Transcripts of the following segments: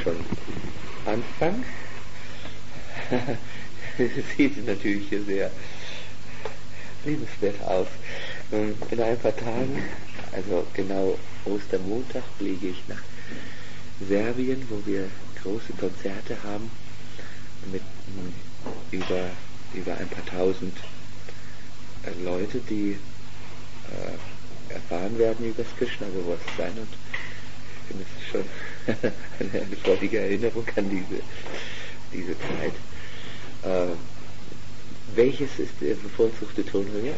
schon anfangen. Es sieht natürlich hier sehr lebenswert aus. In ein paar Tagen, also genau Ostermontag, fliege ich nach Serbien, wo wir große Konzerte haben mit über ein paar tausend Leute, die erfahren werden über das Krishna-Bewusstsein, und ich finde es schon eine freudige Erinnerung an diese Zeit. Welches ist der bevorzugte Ton hier?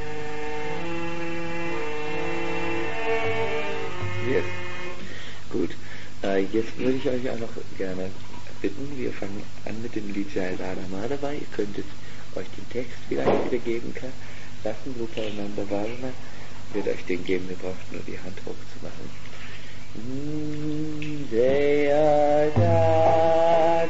Yes. Gut. Jetzt würde ich euch auch noch gerne bitten, wir fangen an mit dem Lied Jai Radha Madhava. Ihr könntet euch den Text vielleicht wiedergeben lassen. Rupananda Varna wird euch den geben, wir braucht nur die Hand hochzumachen. Jai Radha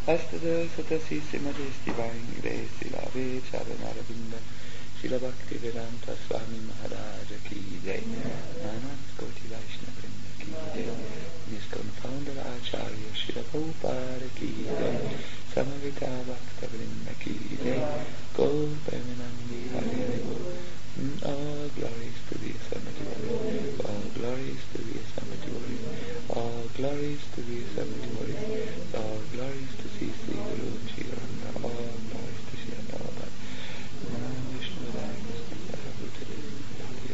Astada Satasi Simadis Divine Grace Sila Charanara Vinda Sila Bhakti Vedanta Swami Maharaj Ki Jai Anand Koti Vaishnava Vrinda Ki Jai Niskon Founder Acharya Sila Prabhupada Ki Jai Samavita Bhakta Vrinda Ki Jai Gaur Premanandi Hare all glories to the Assembled Warriors, all glories to the Assembled Warriors, all glories to the Assembled Warriors, all glories to Sri Guru Chiranda, all glories to Sri Prabhupada. Nam Vishnu Daya Namaha Bhutale Namaha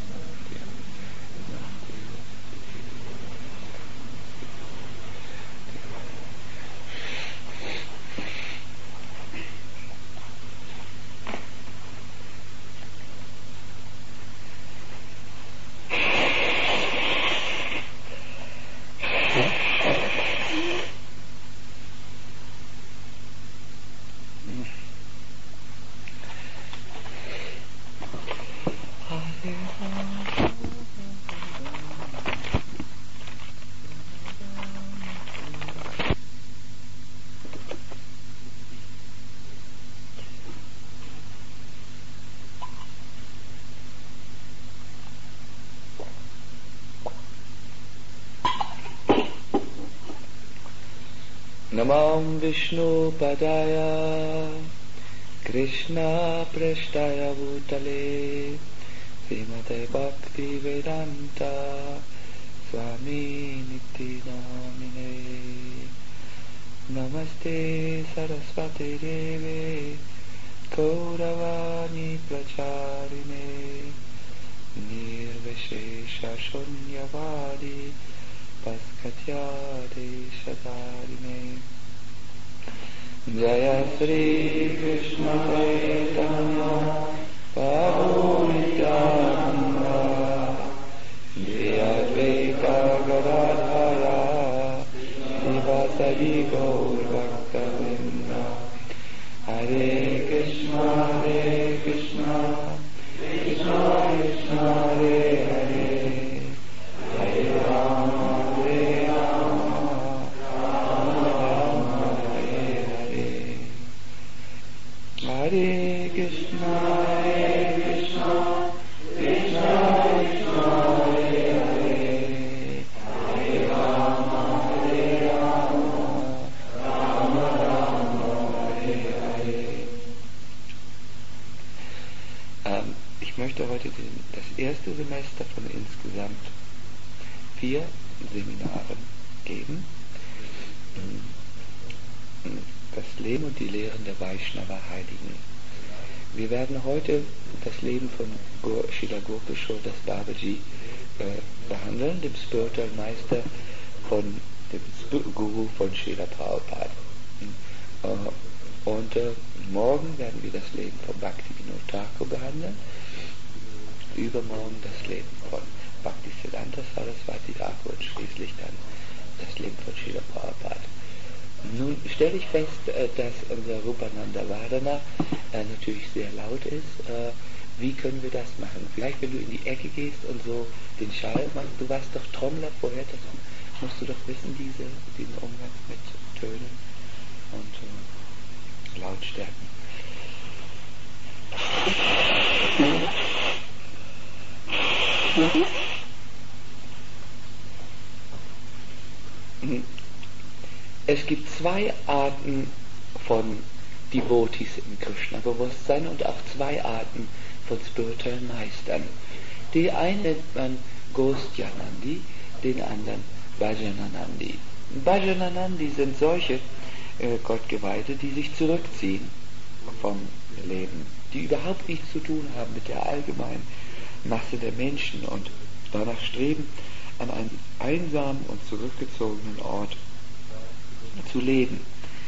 Namam Vishnu Padaya Krishna Prashtaya Bhutale Srimate Bhakti Vedanta Swami Niti Namine Namaste Saraswati Deve Kauravani Pracharine Nirvishesha Shunyavadi Paskatyade Shadarine Jaya Sri Krishna Chaitanya Prabhu Nityananda Jaya Advaita Gadadhara Srivasadi Gaur Bhakta-vrinda Hare Krishna Krishna Krishna Hare Hare Hare Rama Hare Rama Rama Rama Hare Hare Hare Krishna Krishna Krishna Hare Hare Hare Rama Hare Rama Rama Rama Hare Hare. Ich möchte heute das erste Semester von insgesamt 4 Seminaren geben. Das Leben und die Lehren der Vaishnava Heiligen. Wir werden heute das Leben von Srila Gopkishore Das Babaji behandeln, dem Spiritual Meister von dem Guru von Srila Prabhupada. Und morgen werden wir das Leben von Bhaktivinoda Thakur behandeln, übermorgen das Leben von Bhaktisiddhanta Saraswati Thakur und schließlich dann das Leben von Srila Prabhupada. Nun stelle ich fest, dass unser Rupananda Vadana natürlich sehr laut ist. Wie können wir das machen? Vielleicht, wenn du in die Ecke gehst und so den Schall machst, du warst doch Trommler vorher, das musst du doch wissen, diesen Umgang mit Tönen und Lautstärken. Es gibt 2 Arten von Devotees im Krishna-Bewusstsein und auch 2 Arten von spirituellen Meistern. Die eine nennt man Gostyanandi, den anderen Bhajananandi. Bhajananandi sind solche Gottgeweihte, die sich zurückziehen vom Leben, die überhaupt nichts zu tun haben mit der allgemeinen Masse der Menschen und danach streben, an einem einsamen und zurückgezogenen Ort zu leben.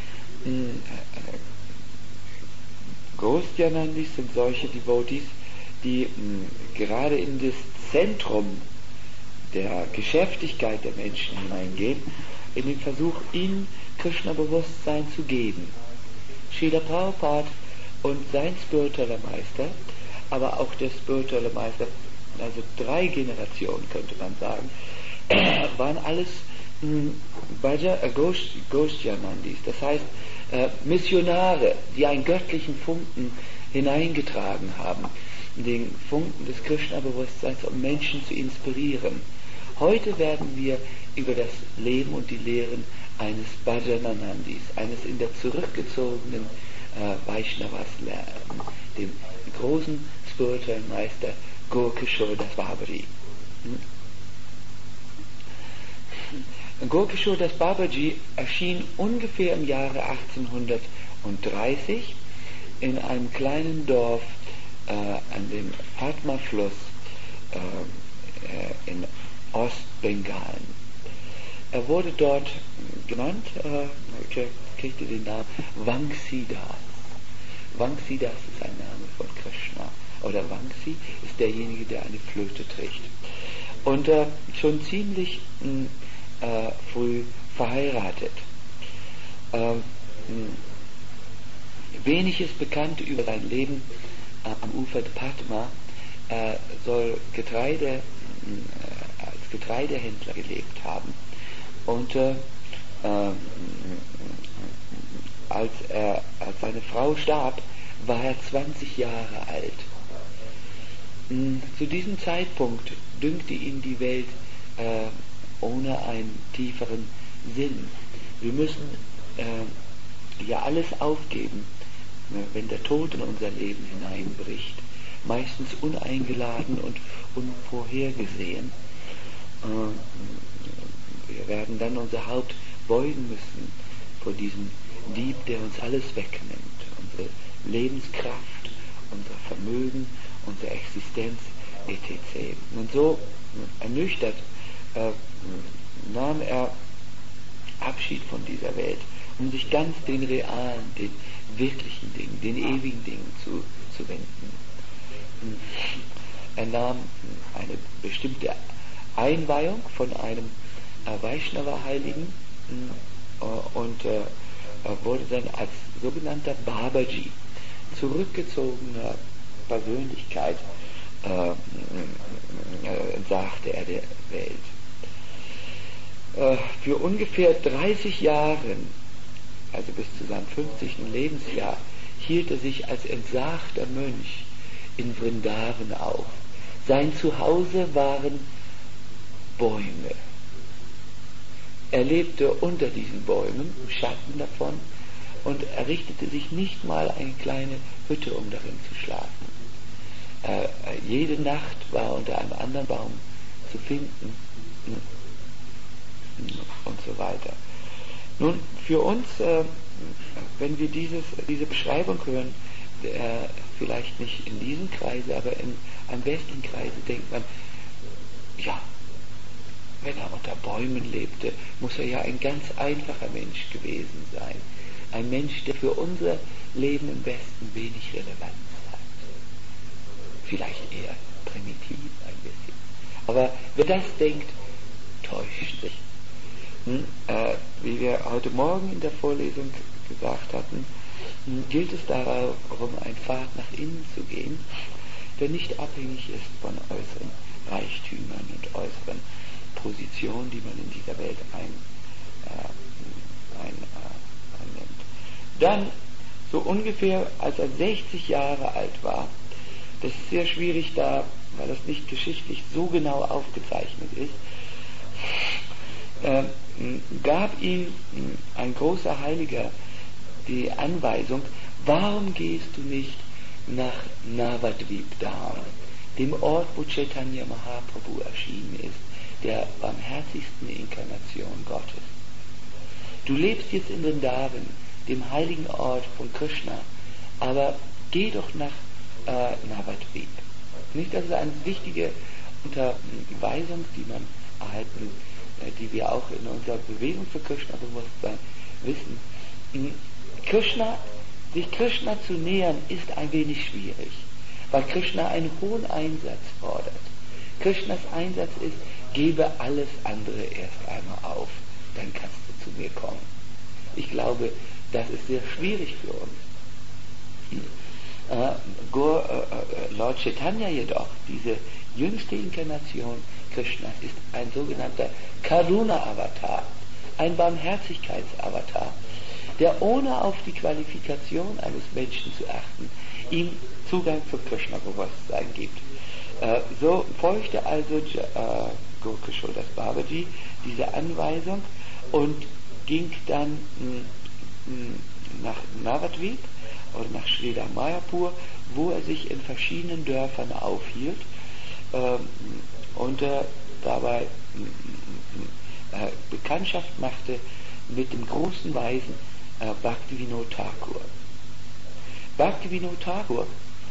Gostyanandis sind solche Devotees, die gerade in das Zentrum der Geschäftigkeit der Menschen hineingehen, in den Versuch, ihnen Krishna-Bewusstsein zu geben. Srila Prabhupada und sein spiritueller Meister, aber auch der spirituelle Meister, also 3 Generationen könnte man sagen, waren alles Ghoshyanandis, das heißt Missionare, die einen göttlichen Funken hineingetragen haben, den Funken des Krishna-Bewusstseins, um Menschen zu inspirieren. Heute werden wir über das Leben und die Lehren eines Bhajananandis, eines in der zurückgezogenen Vaishnavas lernen, dem großen spirituellen Meister Gokishore Das Babaji. Gokishore Das Babaji erschien ungefähr im Jahre 1830 in einem kleinen Dorf an dem Padma-Fluss in Ostbengalen. Er wurde dort genannt, kriegte den Namen Vamsidas. Vamsidas ist ein Name von Krishna. Oder Vamsi ist derjenige, der eine Flöte trägt. Und schon ziemlich früh verheiratet. Wenig ist bekannt über sein Leben am Ufer der Padma. Er soll als Getreidehändler gelebt haben. Und als seine Frau starb, war er 20 Jahre alt. Zu diesem Zeitpunkt dünkte ihn die Welt ohne einen tieferen Sinn. Wir müssen ja alles aufgeben, wenn der Tod in unser Leben hineinbricht, meistens uneingeladen und unvorhergesehen. Wir werden dann unser Haupt beugen müssen vor diesem Dieb, der uns alles wegnimmt, unsere Lebenskraft, unser Vermögen, unsere Existenz, etc. Und so ernüchtert nahm er Abschied von dieser Welt, um sich ganz den realen, den wirklichen Dingen, den ewigen Dingen zu wenden. Er nahm eine bestimmte Einweihung von einem Vaishnava-Heiligen und wurde dann als sogenannter Babaji, zurückgezogener Persönlichkeit, sagte er der Welt. Für ungefähr 30 Jahre, also bis zu seinem 50. Lebensjahr, hielt er sich als entsagter Mönch in Vrindavan auf. Sein Zuhause waren Bäume. Er lebte unter diesen Bäumen, im Schatten davon, und errichtete sich nicht mal eine kleine Hütte, um darin zu schlafen. Jede Nacht war unter einem anderen Baum zu finden und so weiter. Nun, für uns, wenn wir diese Beschreibung hören, vielleicht nicht in diesem Kreise, aber in einem westlichen Kreise, denkt man, ja, wenn er unter Bäumen lebte, muss er ja ein ganz einfacher Mensch gewesen sein. Ein Mensch, der für unser Leben im Westen wenig Relevanz hat. Vielleicht eher primitiv ein bisschen. Aber wer das denkt, täuscht sich. Wie wir heute Morgen in der Vorlesung gesagt hatten, gilt es darum, einen Pfad nach innen zu gehen, der nicht abhängig ist von äußeren Reichtümern und äußeren Positionen, die man in dieser Welt einnimmt. Dann, so ungefähr, als er 60 Jahre alt war, das ist sehr schwierig da, weil das nicht geschichtlich so genau aufgezeichnet ist, gab ihm ein großer Heiliger die Anweisung, warum gehst du nicht nach Navadvip Dham, dem Ort, wo Chaitanya Mahaprabhu erschienen ist, der barmherzigsten Inkarnation Gottes. Du lebst jetzt in Vrindavan, dem heiligen Ort von Krishna, aber geh doch nach Navadvip. Nicht, das ist eine wichtige Unterweisung, die man erhalten, die wir auch in unserer Bewegung für Krishna-Bewusstsein wissen. Sich Krishna zu nähern, ist ein wenig schwierig, weil Krishna einen hohen Einsatz fordert. Krishnas Einsatz ist, gebe alles andere erst einmal auf, dann kannst du zu mir kommen. Ich glaube, das ist sehr schwierig für uns. Lord Chaitanya jedoch, diese jüngste Inkarnation Krishnas ist ein sogenannter Karuna-Avatar, ein Barmherzigkeits-Avatar, der ohne auf die Qualifikation eines Menschen zu achten, ihm Zugang zum Krishna-Bewusstsein gibt. So folgte also Gokishodas Babaji diese Anweisung und ging dann nach Navadvip oder nach Sridhar Mayapur, wo er sich in verschiedenen Dörfern aufhielt und dabei Bekanntschaft machte mit dem großen Weisen Bhaktivinoda Thakur. Bhaktivinoda Thakur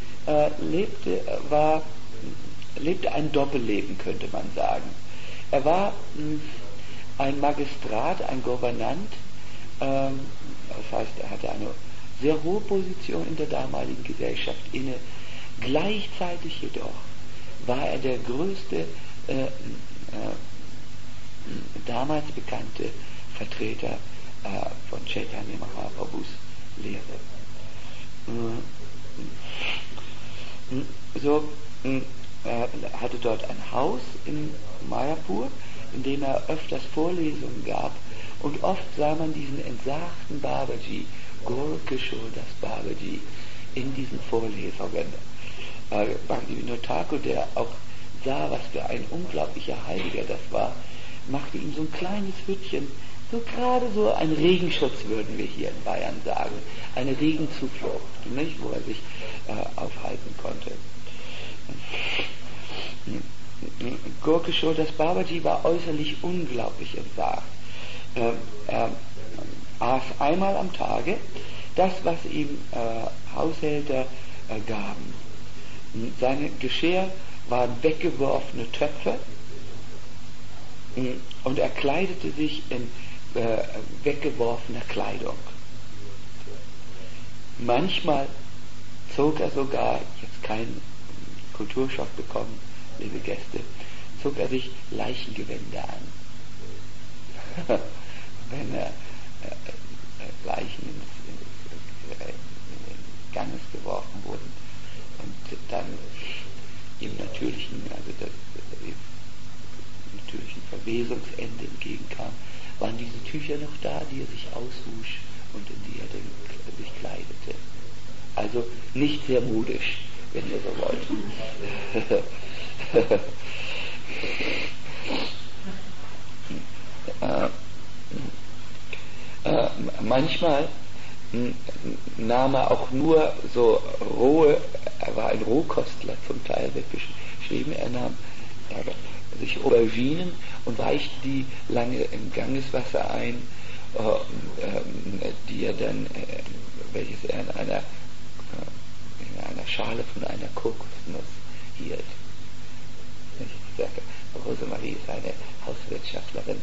lebte ein Doppelleben, könnte man sagen. Er war ein Magistrat, ein Gouvernant, das heißt, er hatte eine sehr hohe Position in der damaligen Gesellschaft inne. Gleichzeitig jedoch war er der größte damals bekannte Vertreter von Chaitanya Mahaprabhus Lehre. Er hatte dort ein Haus in Mayapur, in dem er öfters Vorlesungen gab, und oft sah man diesen entsagten Babaji, Gokishodas Babaji, in diesen Vorlesungen. Bhaktivinoda Thakur, der auch sah, was für ein unglaublicher Heiliger das war, machte ihm so ein kleines Hütchen, so gerade so ein Regenschutz, würden wir hier in Bayern sagen, eine Regenzuflucht, nicht, wo er sich aufhalten konnte. Gokishodas Babaji war äußerlich unglaublich entsagt. Er aß einmal am Tage das, was ihm Haushälter gaben. Seine Geschirr waren weggeworfene Töpfe und er kleidete sich in weggeworfener Kleidung. Manchmal zog er sogar, jetzt keinen Kulturschock bekommen, liebe Gäste, zog er sich Leichengewänder an. Wenn Leichen in den Ganges geworfen wurden und dann dem natürlichen Verwesungsende entgegenkam, waren diese Tücher noch da, die er sich auswusch und in die er sich kleidete. Also nicht sehr modisch, wenn ihr so wollt. Manchmal nahm er auch nur so rohe, er war ein Rohkostler zum Teil, wird beschrieben, er nahm sich Auberginen und weichte die lange im Gangeswasser ein, die er dann, welches er in einer Schale von einer Kokosnuss hielt. Ich sagte, Rosemarie ist eine Hauswirtschaftlerin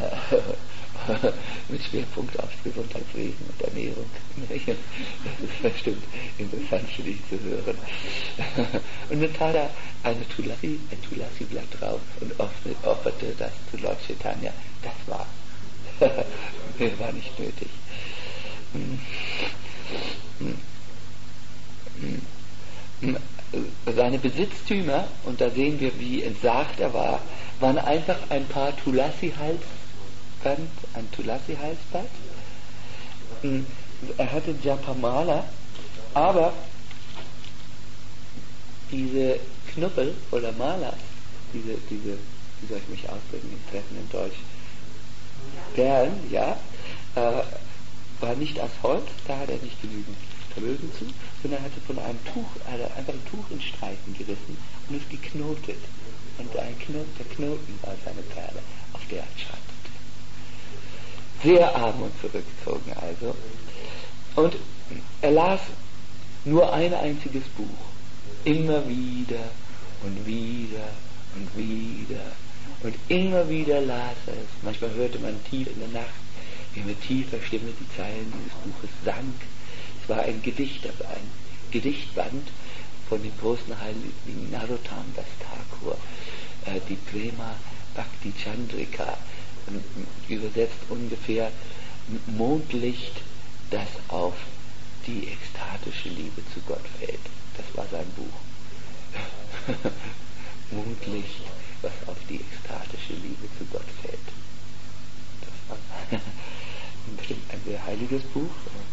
mit Schwerpunkt aufs Gesundheitswesen und Ernährung. Das ist bestimmt interessant für dich zu hören. Und dann tat er ein Tulasi-Blatt drauf und opferte das zu Lord Chaitanya. Das war. Mehr war nicht nötig. Seine Besitztümer, und da sehen wir, wie entsagt er war, waren einfach ein paar Tulasi-Halsband. Er hatte Japamala, aber diese Knubbel oder Malas, diese, wie soll ich mich ausdrücken im treffenden Deutsch, Perlen, ja, war nicht aus Holz, da hat er nicht genügend Vermögen zu, sondern er hatte von einem Tuch, einfach ein Tuch in Streifen gerissen und es geknotet. Und der Knoten war seine Perle, auf der er schattete. Sehr arm und zurückgezogen also. Und er las nur ein einziges Buch. Immer wieder und wieder und wieder. Und immer wieder las er es. Manchmal hörte man tief in der Nacht, wie mit tiefer Stimme die Zeilen dieses Buches sang. Es war ein Gedicht, also ein Gedichtband von dem großen Heiligen Narottam Das Thakur, die Prema Bhakti Chandrika, übersetzt ungefähr Mondlicht, das auf die ekstatische Liebe zu Gott fällt. Das war sein Buch. Mondlicht, was auf die ekstatische wichtiges Buch.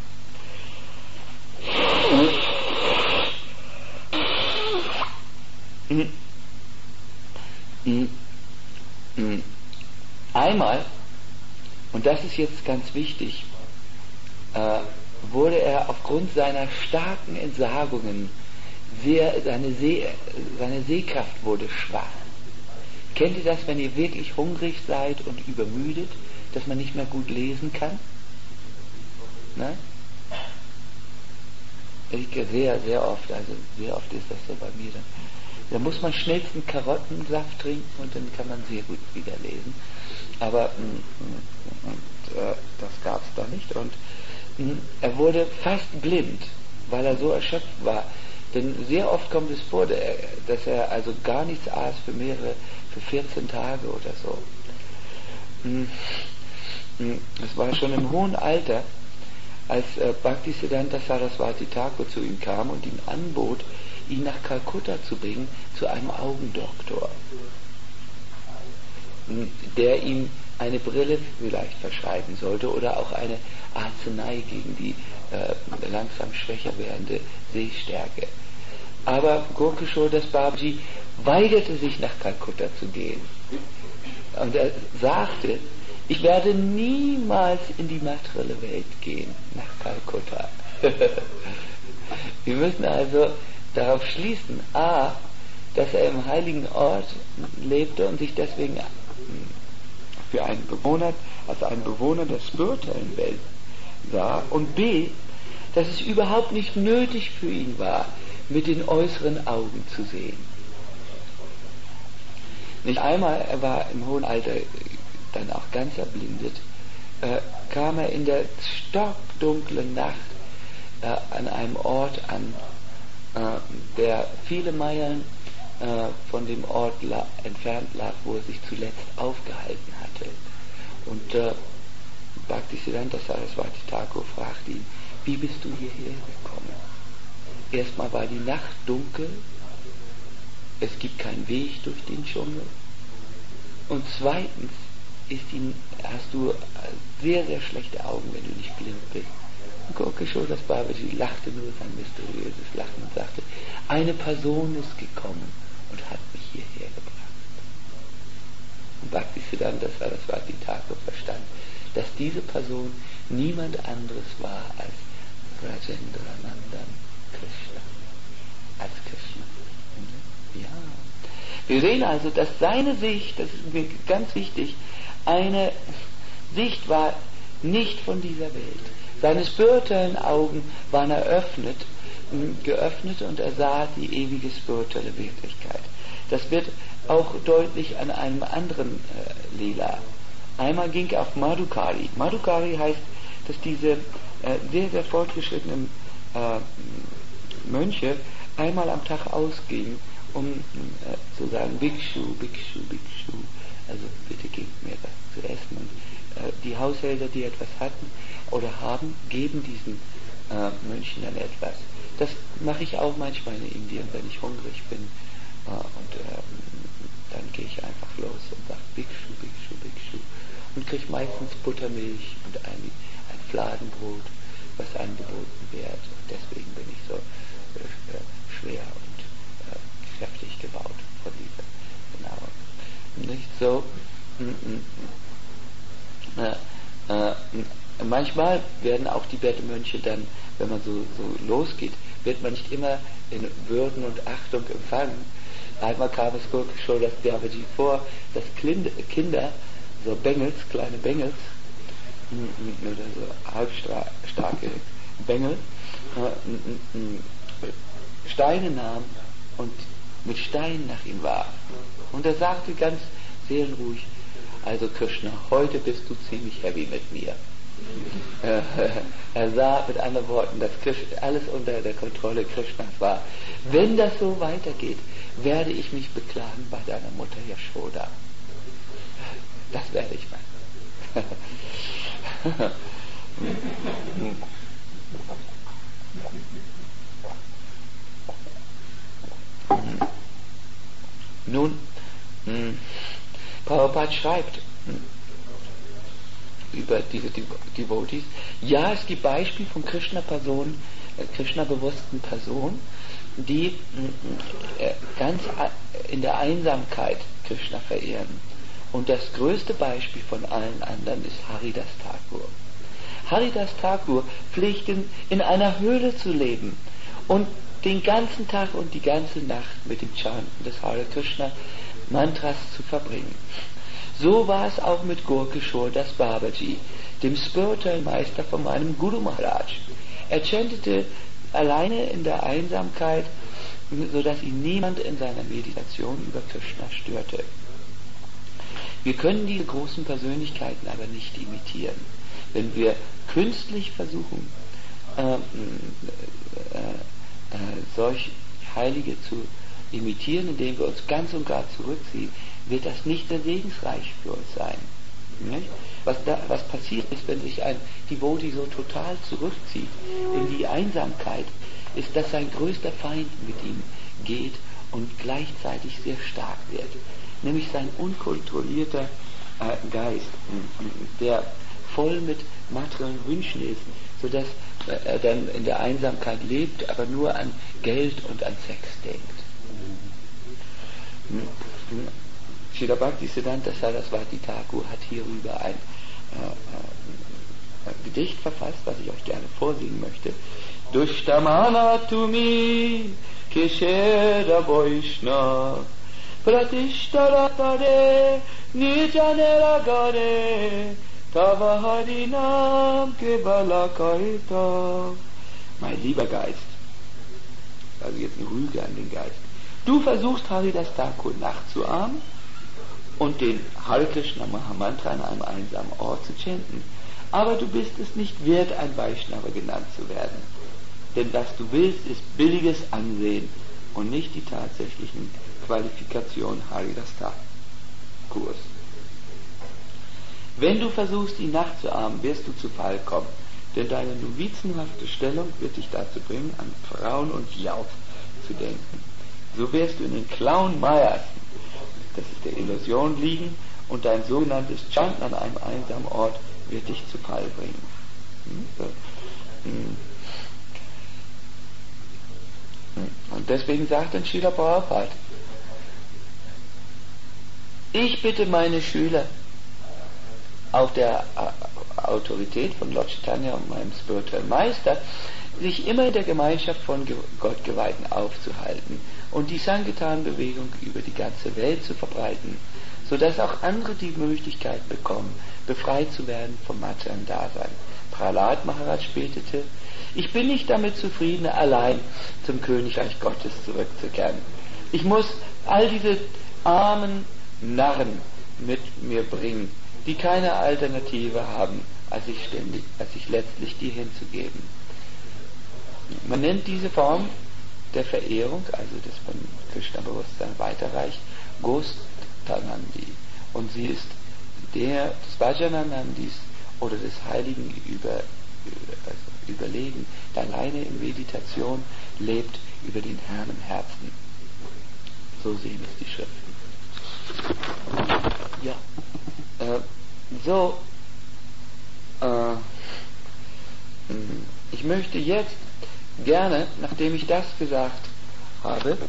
Einmal, und das ist jetzt ganz wichtig, wurde er aufgrund seiner starken Entsagungen seine Sehkraft wurde schwach. Kennt ihr das, wenn ihr wirklich hungrig seid und übermüdet, dass man nicht mehr gut lesen kann? Ne? Sehr, sehr oft, also sehr oft ist das so bei mir dann. Da muss man schnellsten Karottensaft trinken und dann kann man sehr gut wieder lesen. Aber das gab es da nicht. Und er wurde fast blind, weil er so erschöpft war. Denn sehr oft kommt es vor, dass er also gar nichts aß für 14 Tage oder so. Es war schon im hohen Alter, als Bhaktisiddhanta Saraswati Thakur zu ihm kam und ihm anbot, ihn nach Kalkutta zu bringen zu einem Augendoktor, der ihm eine Brille vielleicht verschreiben sollte oder auch eine Arznei gegen die langsam schwächer werdende Sehstärke. Aber Gurkishore Babaji weigerte sich nach Kalkutta zu gehen. Und er sagte, ich werde niemals in die materielle Welt gehen, nach Kalkutta. Wir müssen also darauf schließen, a, dass er im heiligen Ort lebte und sich deswegen für einen Bewohner, als einen Bewohner der spirituellen Welt sah, und b, dass es überhaupt nicht nötig für ihn war, mit den äußeren Augen zu sehen. Nicht einmal, er war im hohen Alter dann auch ganz erblindet, kam er in der stockdunklen Nacht an einem Ort an, der viele Meilen von dem Ort entfernt lag, wo er sich zuletzt aufgehalten hatte. Und Bhaktisiddhanta Saraswati Thakur fragte ihn, wie bist du hierher gekommen? Erstmal war die Nacht dunkel, es gibt keinen Weg durch den Dschungel, und zweitens hast du sehr, sehr schlechte Augen, wenn du nicht blind bist. Und Gurkishore Babaji lachte nur sein mysteriöses Lachen und sagte, eine Person ist gekommen und hat mich hierher gebracht. Und Bhaktisiddhanta Saraswati Thakur verstand, dass diese Person niemand anderes war als Rajendranandan Krishna. Als Krishna. Ja. Wir sehen also, dass seine Sicht, das ist mir ganz wichtig, eine Sicht war nicht von dieser Welt. Seine spirituellen Augen waren geöffnet und er sah die ewige spirituelle Wirklichkeit. Das wird auch deutlich an einem anderen Lila. Einmal ging er auf Madhukari. Madhukari heißt, dass diese sehr, sehr fortgeschrittenen Mönche einmal am Tag ausgingen, um zu sagen, Bhikshu, Bhikshu, Bhikshu, also bitte gebt mir was zu essen. Und die Haushälter, die etwas hatten oder haben, geben diesen Mönchen dann etwas. Das mache ich auch manchmal in Indien, wenn ich hungrig bin. Dann gehe ich einfach los und sage Bhikshu, Bhikshu, Bhikshu. Und kriege meistens Buttermilch und ein Fladenbrot, was angeboten wird. Und deswegen bin ich so schwer und kräftig gebaut von dieser Nahrung. Nicht so. Manchmal werden auch die Bettemönche dann, wenn man so losgeht, wird man nicht immer in Würden und Achtung empfangen. Einmal kam es Gurkishore Babaji vor, dass Kinder, so Bengels, kleine Bengels, oder so halbstarke Bengel, Steine nahmen und mit Steinen nach ihm warfen. Und er sagte ganz seelenruhig, also Krishna, heute bist du ziemlich heavy mit mir. Er sah mit anderen Worten, dass alles unter der Kontrolle Krishnas war. Wenn das so weitergeht, werde ich mich beklagen bei deiner Mutter Yashoda. Das werde ich machen. Nun, Prabhupada schreibt, über diese Devotees. Ja, es gibt Beispiele von Krishna-Personen, Krishna-bewussten Personen, die ganz in der Einsamkeit Krishna verehren. Und das größte Beispiel von allen anderen ist Haridas Thakur. Haridas Thakur pflegt in einer Höhle zu leben und den ganzen Tag und die ganze Nacht mit dem Chanten des Hare Krishna Mantras zu verbringen. So war es auch mit Gurkishore Das Babaji, dem spirituellen Meister von meinem Guru Maharaj. Er chantete alleine in der Einsamkeit, so dass ihn niemand in seiner Meditation über Krishna störte. Wir können diese großen Persönlichkeiten aber nicht imitieren. Wenn wir künstlich versuchen, solch Heilige zu imitieren, indem wir uns ganz und gar zurückziehen, wird das nicht sehr segensreich für uns sein. Nicht? Was passiert ist, wenn sich ein Devotee so total zurückzieht in die Einsamkeit, ist, dass sein größter Feind mit ihm geht und gleichzeitig sehr stark wird. Nämlich sein unkontrollierter Geist, der voll mit materiellen Wünschen ist, sodass er dann in der Einsamkeit lebt, aber nur an Geld und an Sex denkt. Srila Bhaktisiddhanta Saraswati Thakur hat hierüber ein Gedicht verfasst, was ich euch gerne vorsingen möchte. Dushtamana tumi keshera Vaishnav Pratishtaratare nijanera gare Tava harinam kebala kaita. Mein lieber Geist, also jetzt eine Rüge an den Geist, du versuchst Haridas Thakur nachzuahmen und den Hare Krishna Mahamantra an einem einsamen Ort zu chanten. Aber du bist es nicht wert, ein Vaishnava genannt zu werden. Denn was du willst, ist billiges Ansehen und nicht die tatsächlichen Qualifikationen Haridas Thakurs. Wenn du versuchst, ihn nachzuahmen, wirst du zu Fall kommen. Denn deine novizenhafte Stellung wird dich dazu bringen, an Frauen und Jauf zu denken. So wirst du in den Clown Mayas, das ist der Illusion, liegen und dein sogenanntes Chanten an einem einsamen Ort wird dich zu Fall bringen. Und deswegen sagt dann Srila Prabhupada, ich bitte meine Schüler, auf der Autorität von Lord Chaitanya und meinem spirituellen Meister, sich immer in der Gemeinschaft von Gottgeweihten aufzuhalten und die Sankirtan-Bewegung über die ganze Welt zu verbreiten, sodass auch andere die Möglichkeit bekommen, befreit zu werden vom materiellen Dasein. Prahlad Maharaj betete, ich bin nicht damit zufrieden, allein zum Königreich Gottes zurückzukehren. Ich muss all diese armen Narren mit mir bringen, die keine Alternative haben, als sich letztlich dir hinzugeben. Man nennt diese Form der Verehrung, also des von Krishna-Bewusstsein weiterreicht, Gostanandi. Und sie ist der des Vajananandis oder des Heiligen überlegen, der alleine in Meditation lebt über den Herrn im Herzen. So sehen es die Schriften. Ja. Ich möchte jetzt gerne, nachdem ich das gesagt habe,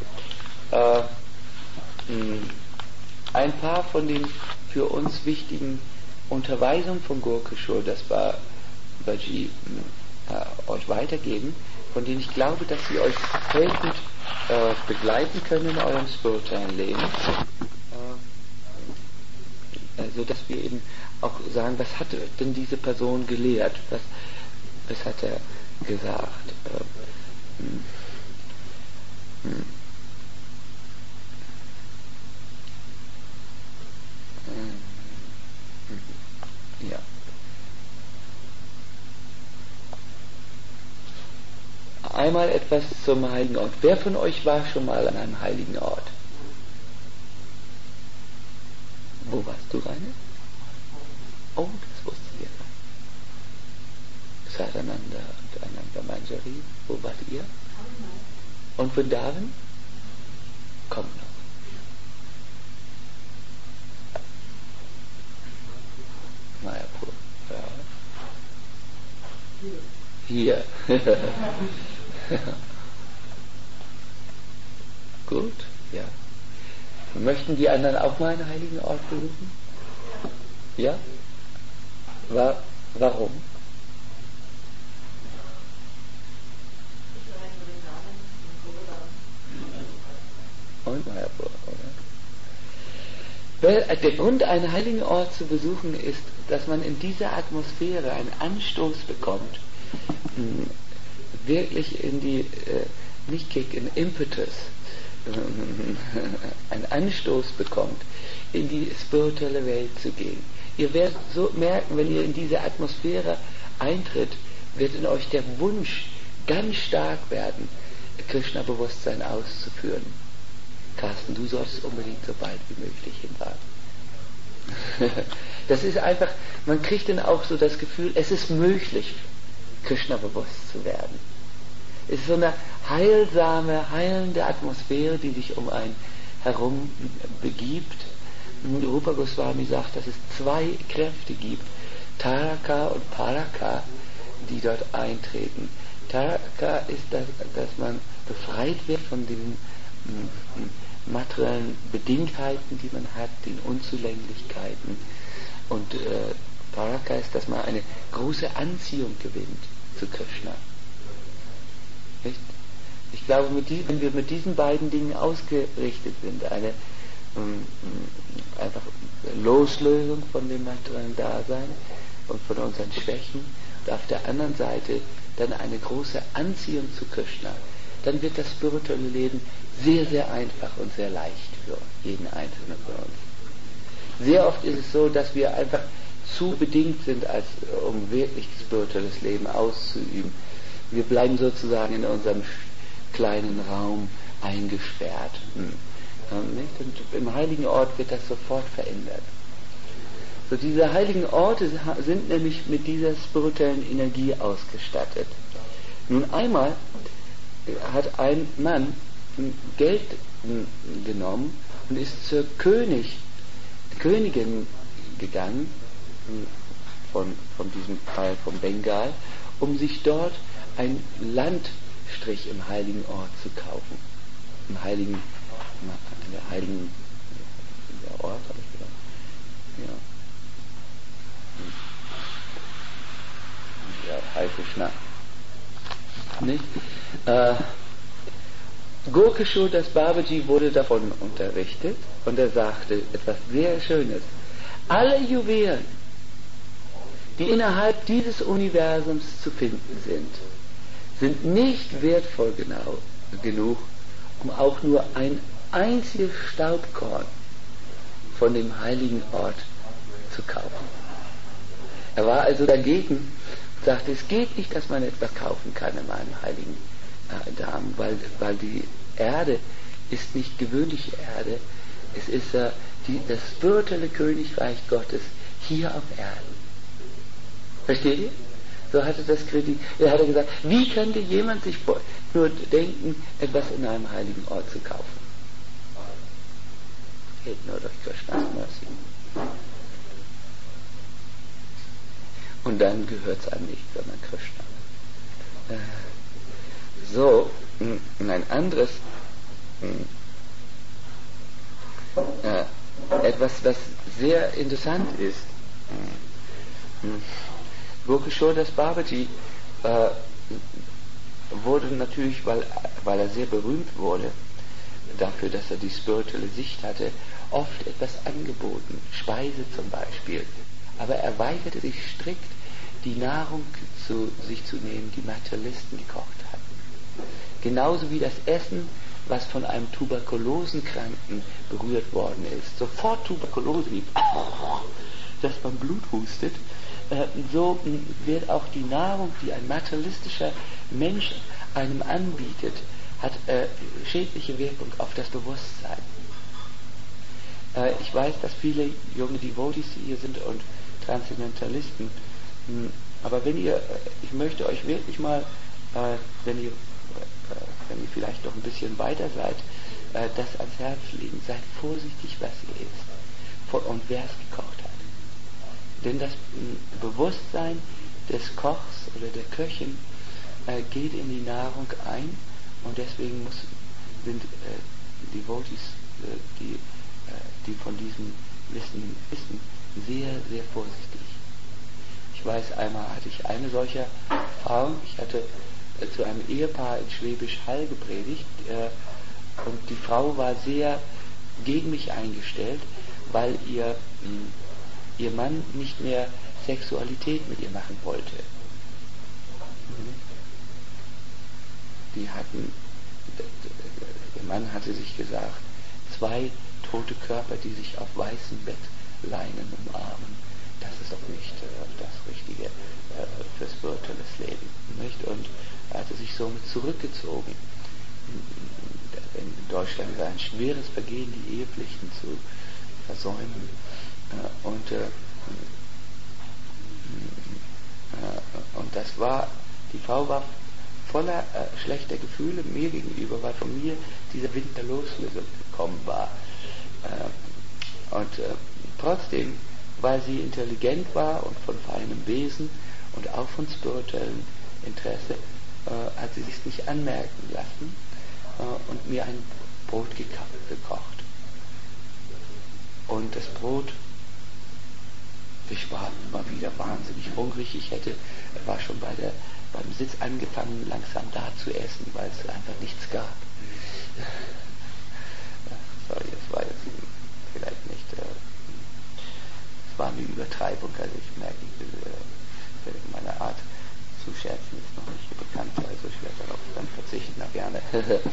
ein paar von den für uns wichtigen Unterweisungen von Gurkishore Das Babaji euch weitergeben, von denen ich glaube, dass sie euch helfend begleiten können in eurem spirituellen Leben, so dass wir eben auch sagen, was hat denn diese Person gelehrt, was hat er gesagt. Ja. Einmal etwas zum heiligen Ort. Wer von euch war schon mal an einem heiligen Ort? Wo warst du, Rainer? Oh, das wusste ich ja. Sadananda und Ananda Manjari, wo wart ihr? Und Vrindavan? Kommt noch. Mayapur, ja. Gut, ja. Möchten die anderen auch mal einen heiligen Ort besuchen? Ja? Warum? Und Mayapur, oder? Der Grund, einen heiligen Ort zu besuchen, ist, dass man in dieser Atmosphäre einen Anstoß bekommt, wirklich in die, nicht Kick, in Impetus, einen Anstoß bekommt, in die spirituelle Welt zu gehen. Ihr werdet so merken, wenn ihr in diese Atmosphäre eintritt, wird in euch der Wunsch ganz stark werden, Krishna-Bewusstsein auszuführen. Carsten, du sollst unbedingt so bald wie möglich hinfahren. Das ist einfach, man kriegt dann auch so das Gefühl, es ist möglich, Krishna-bewusst zu werden. Es ist so eine heilsame, heilende Atmosphäre, die sich um einen herum begibt. Rupa Goswami sagt, dass es zwei Kräfte gibt, Taraka und Paraka, die dort eintreten. Taraka ist, dass man befreit wird von den materiellen Bedingtheiten, die man hat, den Unzulänglichkeiten. Und Paraka ist, dass man eine große Anziehung gewinnt zu Krishna. Nicht? Ich glaube, wenn wir mit diesen beiden Dingen ausgerichtet sind, eine einfach Loslösung von dem materiellen Dasein und von unseren Schwächen und auf der anderen Seite dann eine große Anziehung zu Krishna, dann wird das spirituelle Leben sehr, sehr einfach und sehr leicht für jeden Einzelnen von uns. Sehr oft ist es so, dass wir einfach zu bedingt sind, um wirklich spirituelles Leben auszuüben. Wir bleiben sozusagen in unserem kleinen Raum eingesperrt. Nicht? Und im heiligen Ort wird das sofort verändert. So, diese heiligen Orte sind nämlich mit dieser spirituellen Energie ausgestattet. Nun einmal hat ein Mann Geld genommen und ist zur Königin gegangen von diesem Teil von Bengal, um sich dort einen Landstrich im heiligen Ort zu kaufen. Der Ort, habe ich gedacht. Ja. Ja, Hare Krishna. Nicht? Gokishodas Babaji wurde davon unterrichtet und er sagte etwas sehr Schönes. Alle Juwelen, die innerhalb dieses Universums zu finden sind nicht wertvoll genug, um auch nur ein einziges Staubkorn von dem heiligen Ort zu kaufen. Er war also dagegen und sagte, es geht nicht, dass man etwas kaufen kann in meinem heiligen Damen, weil die Erde ist nicht gewöhnliche Erde, es ist das spirituelle Königreich Gottes hier auf Erden. Versteht ihr? So hatte das kritisiert. Er hatte gesagt, wie könnte jemand sich nur denken, etwas in einem heiligen Ort zu kaufen? Geht nur durch Krishnas Mercy. Und dann gehört es einem nicht, sondern Krishna. So, ein anderes, etwas, was sehr interessant ist. Gokishodas Babaji wurde natürlich, weil er sehr berühmt wurde, dafür, dass er die spirituelle Sicht hatte, oft etwas angeboten, Speise zum Beispiel. Aber er weigerte sich strikt, die Nahrung sich zu nehmen, die Materialisten gekocht hatten. Genauso wie das Essen, was von einem Tuberkulosenkranken berührt worden ist. Sofort Tuberkulose gibt, dass man Blut hustet. So wird auch die Nahrung, die ein materialistischer Mensch einem anbietet, hat schädliche Wirkung auf das Bewusstsein. Ich weiß, dass viele junge Devotees hier sind und Transzendentalisten, aber ich möchte euch wirklich mal, wenn ihr vielleicht noch ein bisschen weiter seid, das ans Herz legen. Seid vorsichtig, was ihr isst und wer es gekocht hat. Denn das Bewusstsein des Kochs oder der Köchin geht in die Nahrung ein und deswegen sind Devotees, die von diesem Wissen wissen, sehr, sehr vorsichtig. Ich weiß, einmal hatte ich eine solcher Erfahrung. Ich hatte zu einem Ehepaar in Schwäbisch Hall gepredigt und die Frau war sehr gegen mich eingestellt, weil ihr Mann nicht mehr Sexualität mit ihr machen wollte. Ihr Mann hatte sich gesagt, 2 tote Körper, die sich auf weißem Bettleinen umarmen, das ist doch nicht das Richtige für spirituelles Leben. Nicht? Und er hatte sich somit zurückgezogen. In Deutschland ist ein schweres Vergehen, die Ehepflichten zu versäumen. Und das war, die Frau war voller schlechter Gefühle mir gegenüber, weil von mir dieser Wind der Loslösung gekommen war. Trotzdem, weil sie intelligent war und von feinem Wesen und auch von spirituellem Interesse, hat sie sich nicht anmerken lassen und mir ein Brot gekocht. Und das Brot, ich war mal wieder wahnsinnig hungrig, war schon beim Sitz angefangen, langsam da zu essen, weil es einfach nichts gab. Sorry, das war jetzt vielleicht nicht, es war eine Übertreibung, also ich merke, meine Art zu scherzen ist noch nicht bekannt, also ich werde darauf dann verzichten, na gerne.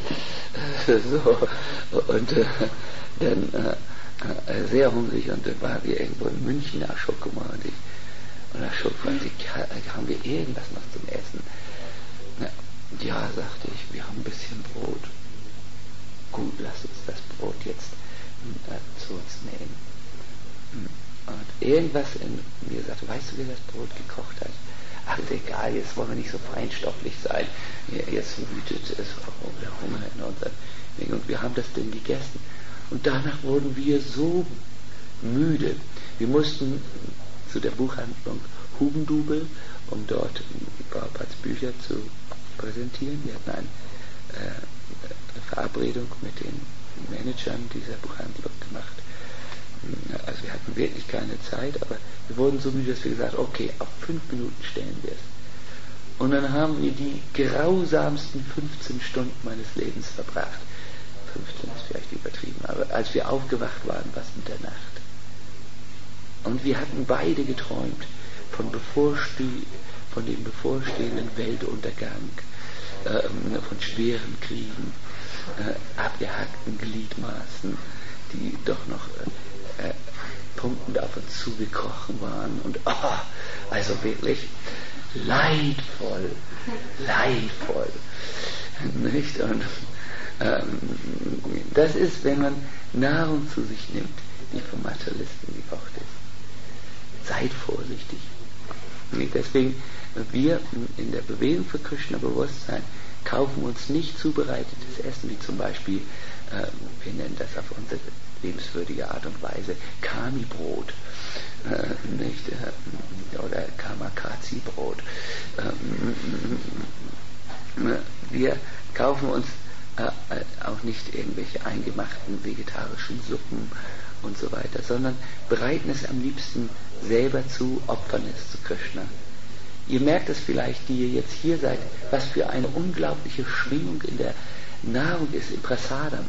So, und dann sehr hungrig und dann waren wir irgendwo in München, Aschok, und Aschok fragte, haben wir irgendwas noch zum Essen? Ja, sagte ich, wir haben ein bisschen Brot. Gut, lass uns das Brot jetzt zu uns nehmen. Und irgendwas in mir sagte, weißt du, wer das Brot gekocht hat? Ach, ist egal, jetzt wollen wir nicht so feinstofflich sein. Jetzt wütet es der Hunger in uns. Und wir haben das Ding gegessen. Und danach wurden wir so müde. Wir mussten zu der Buchhandlung Hugendubel, um dort Prabhupads Bücher zu präsentieren. Wir hatten eine Verabredung mit den Managern dieser Buchhandlung gemacht. Also wir hatten wirklich keine Zeit, aber wir wurden so müde, dass wir gesagt haben, okay, auf 5 Minuten stellen wir es. Und dann haben wir die grausamsten 15 Stunden meines Lebens verbracht. 15 ist vielleicht übertrieben, aber als wir aufgewacht waren, war es Mitternacht. Und wir hatten beide geträumt von dem bevorstehenden Weltuntergang, von schweren Kriegen, abgehackten Gliedmaßen, die doch noch pumpend auf uns zugekrochen waren. Und also wirklich leidvoll. Nicht? Und das ist, wenn man Nahrung zu sich nimmt, die vom Materialisten gekocht ist. Seid vorsichtig. Deswegen, wir in der Bewegung für Krishna-Bewusstsein kaufen uns nicht zubereitetes Essen, wie zum Beispiel, wir nennen das auf unsere lebenswürdige Art und Weise Kami-Brot, oder Kamakazi-Brot. Wir kaufen uns auch nicht irgendwelche eingemachten vegetarischen Suppen und so weiter, sondern bereiten es am liebsten selber zu, opfern es zu Krishna. Ihr merkt es vielleicht, die ihr jetzt hier seid, was für eine unglaubliche Schwingung in der Nahrung ist, im Prasadam.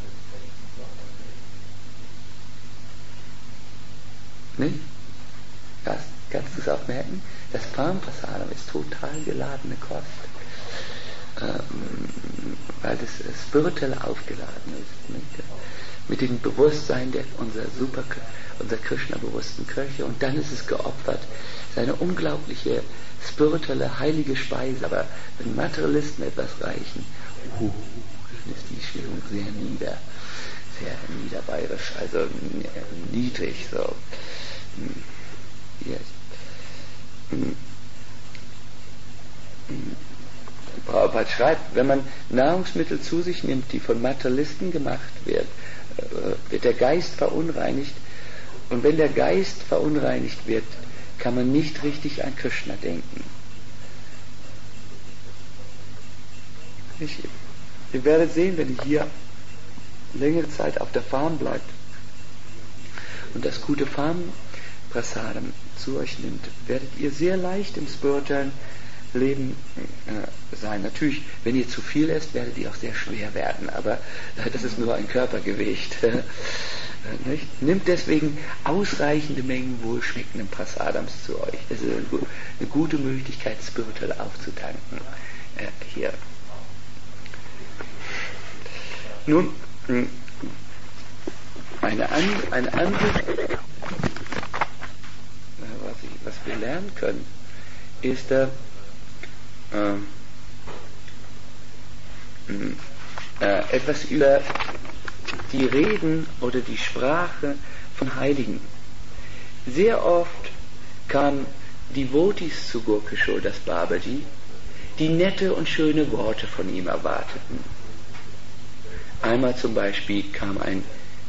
Nicht? Kannst du es auch merken? Das Farm-Prasadam ist total geladene Kost. Weil das spirituell aufgeladen ist. Nicht? Mit dem Bewusstsein unserer Krishna-bewussten Kirche. Und dann ist es geopfert. Es ist eine unglaubliche spirituelle, heilige Speise. Aber wenn Materialisten etwas reichen, dann ist die Schwingung sehr niederbayerisch, also niedrig. So. Prabhupada schreibt, wenn man Nahrungsmittel zu sich nimmt, die von Materialisten gemacht wird der Geist verunreinigt. Und wenn der Geist verunreinigt wird, kann man nicht richtig an Krishna denken. Ihr werdet sehen, wenn ihr hier längere Zeit auf der Farm bleibt und das gute Farm-Prasadam zu euch nimmt, werdet ihr sehr leicht im spirituellen Leben sein. Natürlich, wenn ihr zu viel esst, werdet ihr auch sehr schwer werden, aber das ist nur ein Körpergewicht. Nicht? Nimmt deswegen ausreichende Mengen wohlschmeckenden Prasadams zu euch. Das ist eine gute Möglichkeit, spirituell aufzutanken. Hier. Nun, eine andere, was wir lernen können, ist etwas über die Reden oder die Sprache von Heiligen. Sehr oft kamen Devotees zu Gokishore Das Babaji, die nette und schöne Worte von ihm erwarteten. Einmal zum Beispiel kam ein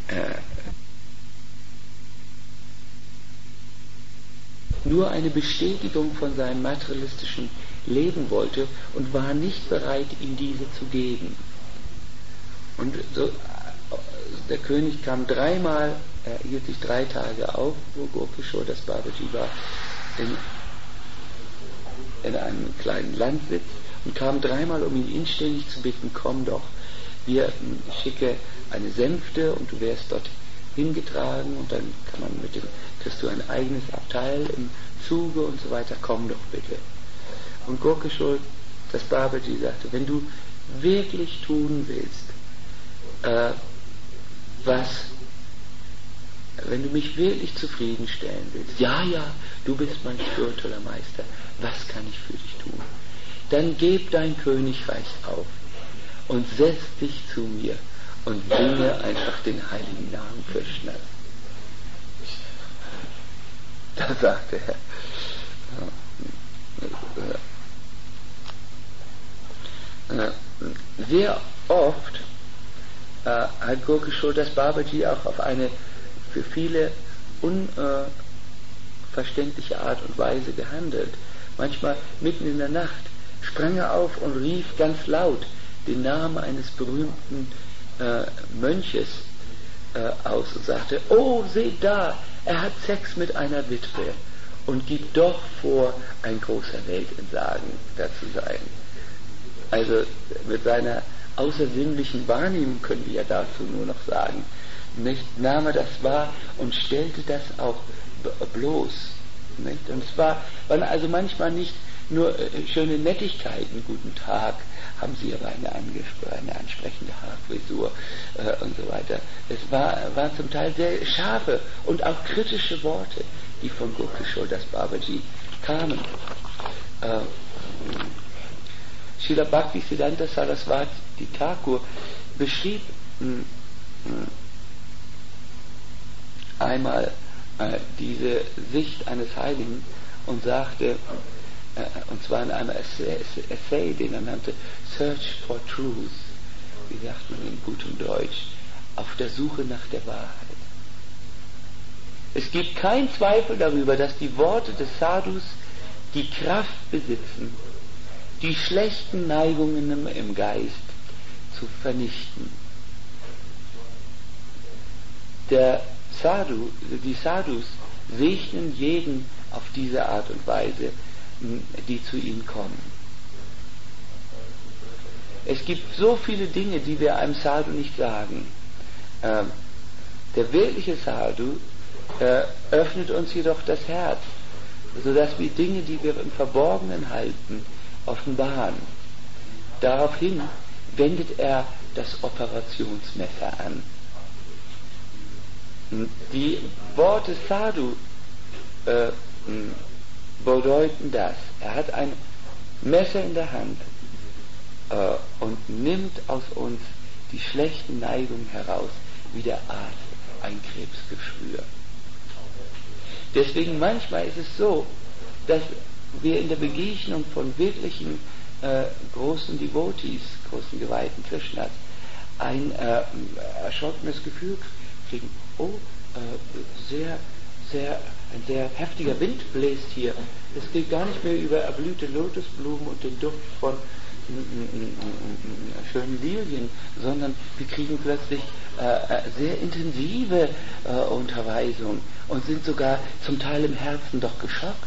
nur eine Bestätigung von seinem materialistischen Leben wollte und war nicht bereit, ihm diese zu geben. Und so, der König kam dreimal, er hielt sich 3 Tage auf, wo Gokishore Das Babaji war, in einem kleinen Landsitz und kam dreimal, um ihn inständig zu bitten, komm doch, ich schicke eine Sänfte und du wärst dort hingetragen und dann kriegst du ein eigenes Abteil im Zuge und so weiter, komm doch bitte. Und Gokishore Das Babaji sagte, wenn du wirklich tun willst, wenn du mich wirklich zufriedenstellen willst, ja, du bist mein spiritueller Meister, was kann ich für dich tun? Dann gib dein Königreich auf und setz dich zu mir und bringe einfach den heiligen Namen Krishnas. Da sagte er, sehr oft hat Gokishore Das Babaji auch auf eine für viele unverständliche Art und Weise gehandelt. Manchmal mitten in der Nacht sprang er auf und rief ganz laut den Namen eines berühmten Mönches aus und sagte, oh, seht da, er hat Sex mit einer Witwe und gibt doch vor, ein großer Weltentsager zu sein. Also mit seiner außersinnlichen Wahrnehmung können wir ja dazu nur noch sagen, nicht, nahm er das wahr und stellte das auch bloß. Nicht? Und es waren also manchmal nicht nur schöne Nettigkeiten, guten Tag, haben Sie aber eine ansprechende Haarfrisur und so weiter. Es waren zum Teil sehr scharfe und auch kritische Worte, die von Gokishore Das Babaji kamen. Srila Bhaktisiddhanta Saraswati Thakur beschrieb einmal diese Sicht eines Heiligen und sagte, und zwar in einem Essay, den er nannte Search for Truth, wie sagt man in gutem Deutsch, auf der Suche nach der Wahrheit. Es gibt keinen Zweifel darüber, dass die Worte des Sadhus die Kraft besitzen, die schlechten Neigungen im Geist zu vernichten. Die Sadhus segnen jeden auf diese Art und Weise, die zu ihnen kommen. Es gibt so viele Dinge, die wir einem Sadhu nicht sagen. Der wirkliche Sadhu öffnet uns jedoch das Herz, sodass wir Dinge, die wir im Verborgenen halten, offenbaren. Daraufhin wendet er das Operationsmesser an. Die Worte Sadhu bedeuten das. Er hat ein Messer in der Hand und nimmt aus uns die schlechten Neigungen heraus, wie der Arzt ein Krebsgeschwür. Deswegen manchmal ist es so, dass wir in der Begegnung von wirklichen großen Devotees, großen Geweihten Krishnas, ein erschrockenes Gefühl kriegen. Oh, ein sehr heftiger Wind bläst hier. Es geht gar nicht mehr über erblühte Lotusblumen und den Duft von schönen Lilien, sondern wir kriegen plötzlich sehr intensive Unterweisung und sind sogar zum Teil im Herzen doch geschockt.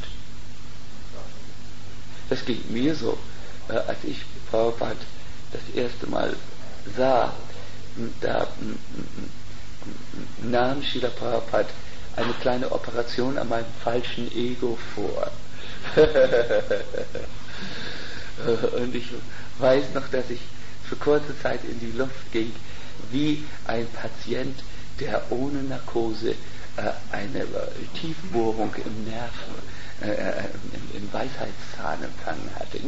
Das ging mir so, als ich Prabhupada das erste Mal sah. Da nahm Srila Prabhupada eine kleine Operation an meinem falschen Ego vor. Und ich weiß noch, dass ich für kurze Zeit in die Luft ging, wie ein Patient, der ohne Narkose eine Tiefbohrung im Nerven, im Weisheitszahn empfangen hatte.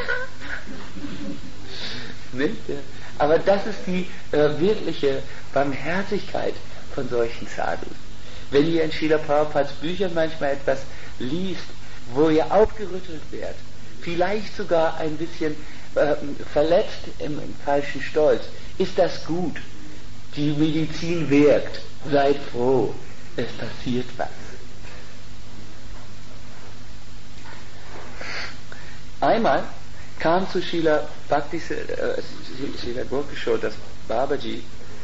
Aber das ist die wirkliche Barmherzigkeit von solchen Sadhus. Wenn ihr in Srila Prabhupads Büchern manchmal etwas liest, wo ihr aufgerüttelt werdet, vielleicht sogar ein bisschen verletzt im falschen Stolz, ist das gut. Die Medizin wirkt. Seid froh, es passiert was. Einmal kam zu Srila Gokisho, das Babaji,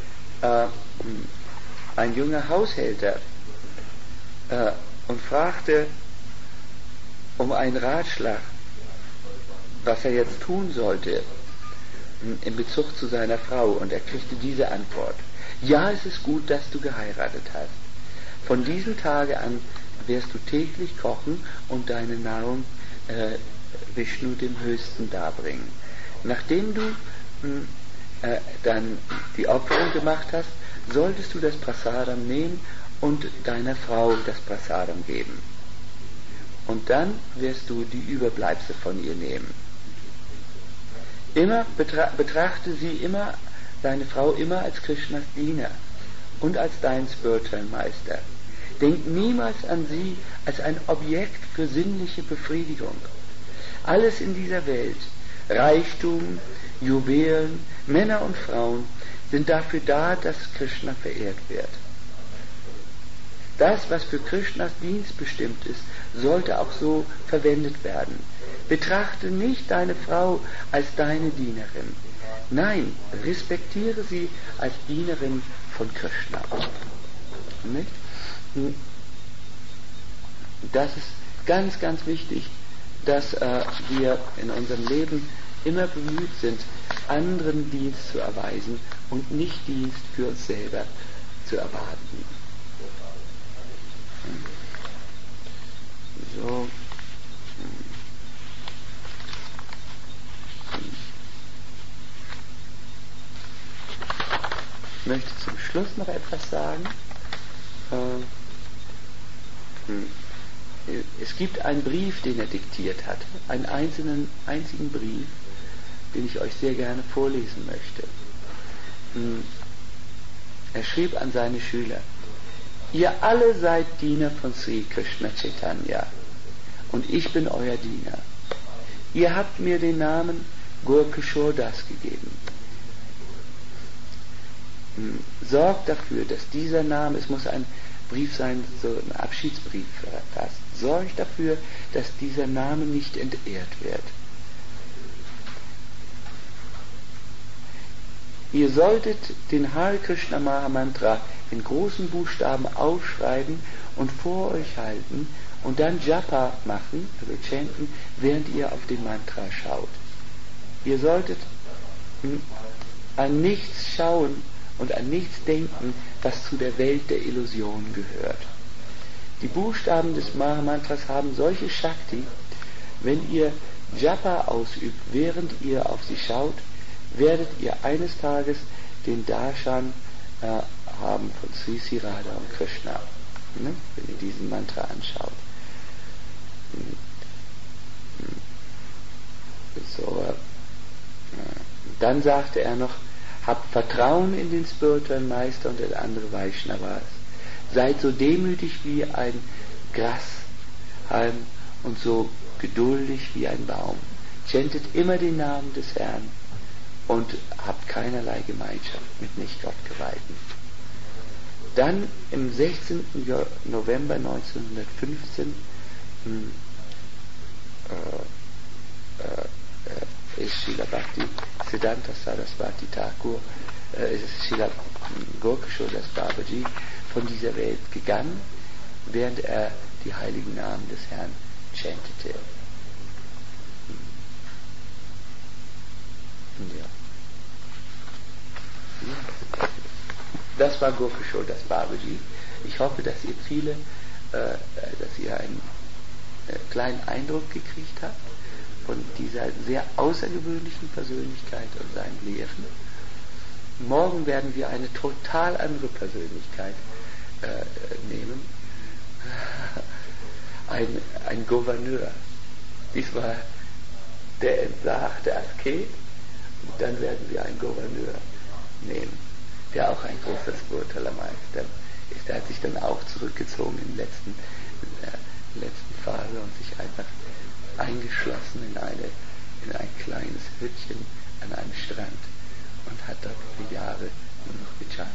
ein junger Haushälter, und fragte um einen Ratschlag, was er jetzt tun sollte in Bezug zu seiner Frau, und er kriegte diese Antwort: Ja, es ist gut, dass du geheiratet hast. Von diesem Tage an wirst du täglich kochen und deine Nahrung Vishnu, dem Höchsten, darbringen. Nachdem du dann die Opferung gemacht hast, solltest du das Prasadam nehmen und deiner Frau das Prasadam geben. Und dann wirst du die Überbleibsel von ihr nehmen. Immer betrachte sie immer, deine Frau immer als Krishnas Diener und als dein spirituellen Meister. Denk niemals an sie als ein Objekt für sinnliche Befriedigung. Alles in dieser Welt, Reichtum, Juwelen, Männer und Frauen, sind dafür da, dass Krishna verehrt wird. Das, was für Krishnas Dienst bestimmt ist, sollte auch so verwendet werden. Betrachte nicht deine Frau als deine Dienerin. Nein, respektiere sie als Dienerin von Krishna. Nicht? Das ist ganz, ganz wichtig, dass wir in unserem Leben immer bemüht sind, anderen Dienst zu erweisen und nicht Dienst für uns selber zu erwarten. So. Ich möchte zum Schluss noch etwas sagen. Es gibt einen Brief, den er diktiert hat, einen einzigen Brief, den ich euch sehr gerne vorlesen möchte. Er schrieb an seine Schüler: Ihr alle seid Diener von Sri Krishna Chaitanya und ich bin euer Diener. Ihr habt mir den Namen Gokisho Das gegeben. Sorgt dafür, dass dieser Name, es muss ein Brief sein, so ein Abschiedsbrief fast, sorgt dafür, dass dieser Name nicht entehrt wird. Ihr solltet den Hare Krishna Maha Mantra in großen Buchstaben aufschreiben und vor euch halten und dann Japa machen, also chanten, während ihr auf den Mantra schaut. Ihr solltet an nichts schauen und an nichts denken, was zu der Welt der Illusion gehört. Die Buchstaben des Mahamantras haben solche Shakti, wenn ihr Japa ausübt, während ihr auf sie schaut, werdet ihr eines Tages den Darshan haben von Sri Sri Radha und Krishna, wenn ihr diesen Mantra anschaut. So, dann sagte er noch: Habt Vertrauen in den spirituellen Meister und in andere Vaishnavas. Seid so demütig wie ein Grashalm und so geduldig wie ein Baum. Chantet immer den Namen des Herrn und habt keinerlei Gemeinschaft mit Nicht-Gottgeweihten. Dann im 16. November 1915 ist Srila Bhakti Siddhanta Saraswati Thakur, ist Srila Gokishodas Babaji von dieser Welt gegangen, während er die heiligen Namen des Herrn chantete. Ja. Das war Gokishodas Babaji. Ich hoffe, dass ihr einen kleinen Eindruck gekriegt habt von dieser sehr außergewöhnlichen Persönlichkeit und seinen Lehren. Morgen werden wir eine total andere Persönlichkeit nehmen. Ein Gouverneur. Dies war der entsagte Asket. Und dann werden wir einen Gouverneur nehmen, der auch ein großer spiritueller Meister ist. Der hat sich dann auch zurückgezogen in der letzten Phase und sich einfach eingeschlossen in ein kleines Hüttchen an einem Strand und hat dort für Jahre nur noch gechantet.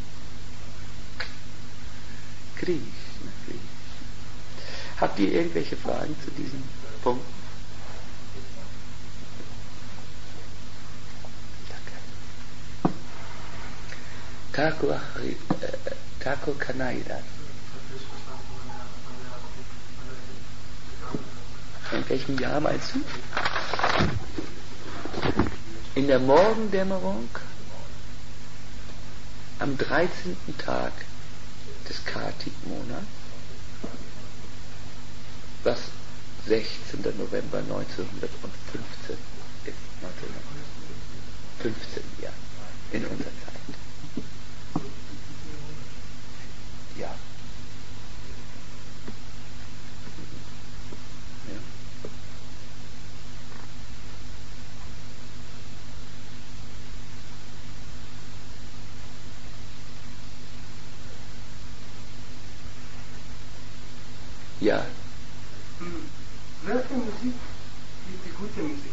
Krishna, Krishna. Habt ihr irgendwelche Fragen zu diesem Punkt? Danke. Thakur Kanaidas. In welchem Jahr meinst du? In der Morgendämmerung am 13. Tag des Kartik-Monats, was 16. November 1915 ist. 1915, ja, in unserer Zeit. Ja. Ja. Welche Musik ist die gute Musik?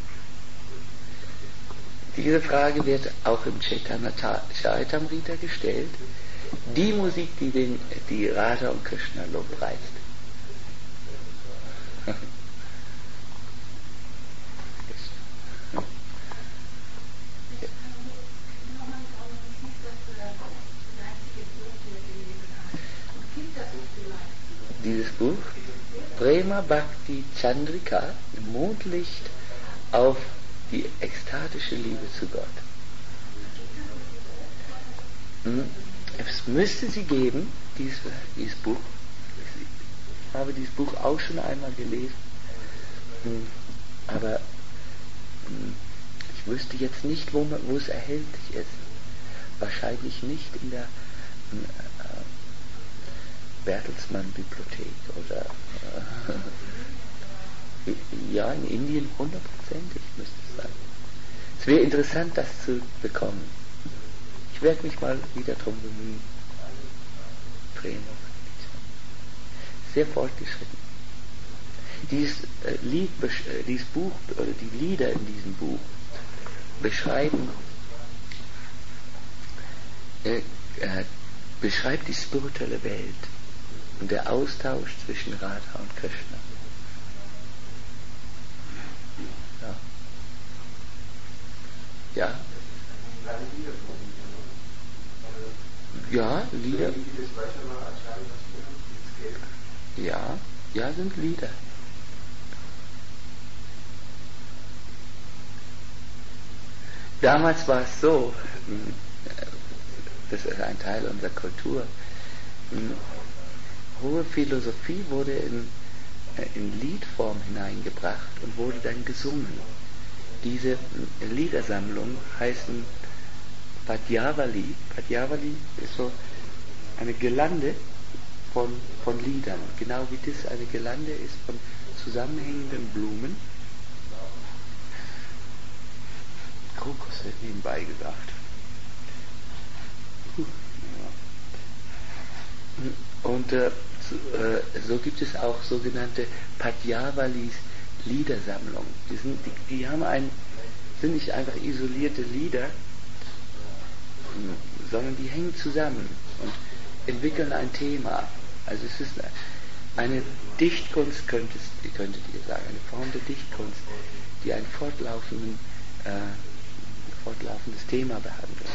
Diese Frage wird auch im Chaitanya Charitamrita gestellt. Die Musik, die Radha und Krishna lobpreist. Dieses Buch, Prema Bhakti Chandrika, Mondlicht auf die ekstatische Liebe zu Gott. Es müsste sie geben, dieses Buch. Ich habe dieses Buch auch schon einmal gelesen, aber ich wüsste jetzt nicht, wo es erhältlich ist. Wahrscheinlich nicht in der Bertelsmann-Bibliothek oder ja, in Indien 100%ig müsste es sein. Es wäre interessant, das zu bekommen. Ich werde mich mal wieder darum bemühen. Sehr fortgeschritten. Dieses Buch, oder die Lieder in diesem Buch beschreibt die spirituelle Welt und der Austausch zwischen Radha und Krishna. Ja. Ja, Lieder. Ja, sind Lieder. Damals war es so, das ist ein Teil unserer Kultur, hohe Philosophie wurde in Liedform hineingebracht und wurde dann gesungen. Diese Liedersammlungen heißen Padyavali. Padyavali ist so eine Girlande von Liedern, genau wie das eine Girlande ist von zusammenhängenden Blumen. Krokus wird nebenbei gesagt. Und so gibt es auch sogenannte Padyavalis Liedersammlungen. Die sind nicht einfach isolierte Lieder, sondern die hängen zusammen und entwickeln ein Thema. Also es ist eine Dichtkunst, könntet ihr sagen, eine Form der Dichtkunst, die einen fortlaufenden fortlaufendes Thema behandeln.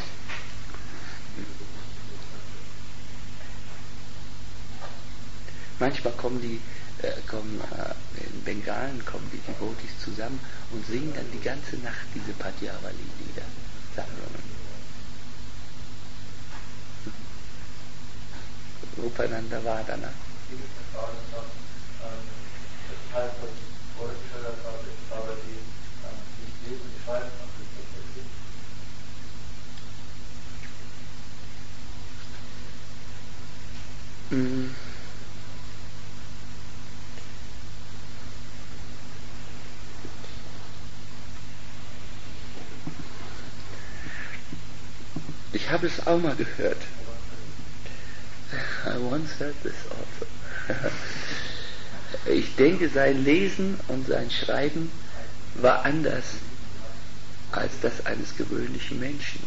Manchmal in Bengalen kommen die Devotis zusammen und singen dann die ganze Nacht diese Padjavali-Lieder, Sammlungen. Rupananda Vadana. Ich habe es auch mal gehört. I once heard this also. Ich denke, sein Lesen und sein Schreiben war anders als das eines gewöhnlichen Menschen.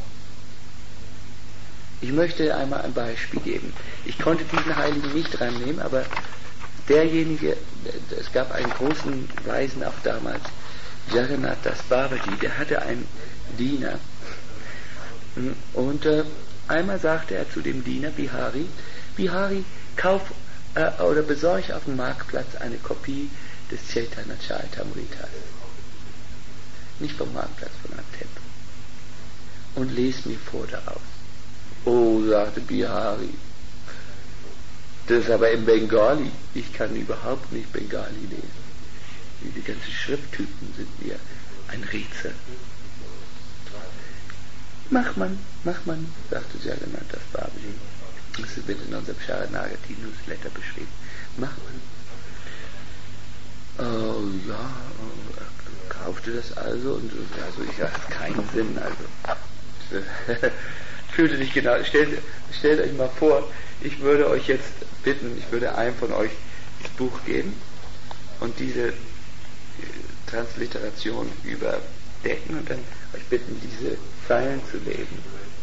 Ich möchte einmal ein Beispiel geben. Ich konnte diesen Heiligen nicht rannehmen, aber derjenige, es gab einen großen Weisen auch damals, Jagannath Das Babaji, der hatte einen Diener. Und einmal sagte er zu dem Diener Bihari, kauf oder besorg auf dem Marktplatz eine Kopie des Chaitanya Charitamritas. Nicht vom Marktplatz, von einem Tempel. Und les mir vor daraus. Oh, sagte Bihari, das ist aber in Bengali. Ich kann überhaupt nicht Bengali lesen. Die ganzen Schrifttypen sind mir ein Rätsel. Mach man, sagte Jagannath Das Babaji. Das wird in unserem Sharanagati Newsletter beschrieben. Mach man. Oh ja, kaufte das also und also ich hatte keinen Sinn, also fühlte dich genau. Stellt euch mal vor, ich würde euch jetzt bitten, ich würde einem von euch das Buch geben und diese Transliteration überdecken und dann euch bitten, diese Zeilen zu lesen.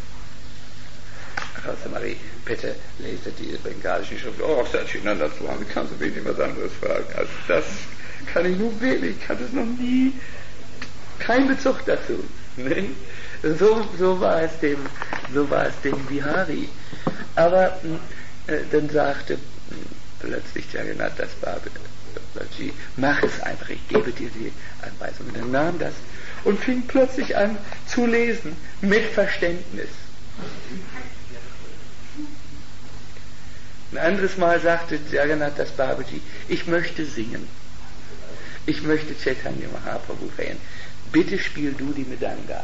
Also Marie, bitte lese die bengalischen Schrift. Oh, Satchinanda Swami, kannst du wenig was anderes fragen? Also das kann ich nur wählen, ich kannte es noch nie. Kein Bezug dazu. Ne? So war es dem Bihari. Aber dann sagte plötzlich Jagannath Das Babaji, mach es einfach, ich gebe dir die Anweisung. Und dann nahm das und fing plötzlich an zu lesen mit Verständnis. Ein anderes Mal sagte Jagannath Das Babaji, ich möchte singen. Ich möchte Chaitanya Mahaprabhu feiern. Bitte spiel du die Mridanga.